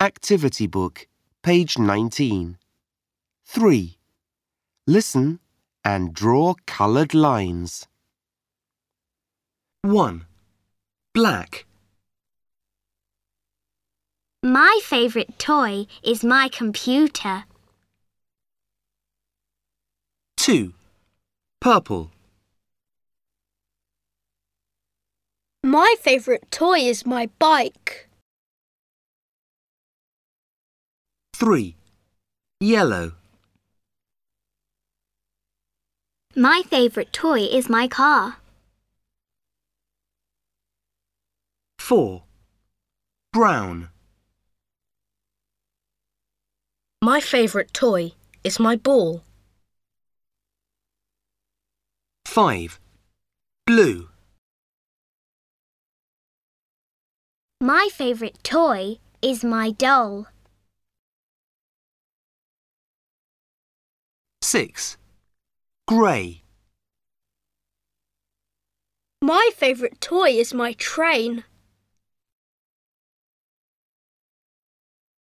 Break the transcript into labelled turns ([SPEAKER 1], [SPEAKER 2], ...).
[SPEAKER 1] Activity book, page 19. 3. Listen and draw coloured lines. 1. Black.
[SPEAKER 2] My favourite toy is my computer.
[SPEAKER 1] 2. Purple.
[SPEAKER 3] My favourite toy is my bike.
[SPEAKER 1] 3. Yellow.
[SPEAKER 2] My favourite toy is my car.
[SPEAKER 1] 4. Brown.
[SPEAKER 3] My favourite toy is my ball.
[SPEAKER 1] 5. Blue.
[SPEAKER 2] My favourite toy is my doll.
[SPEAKER 1] 6. Grey.
[SPEAKER 3] My favourite toy is my train.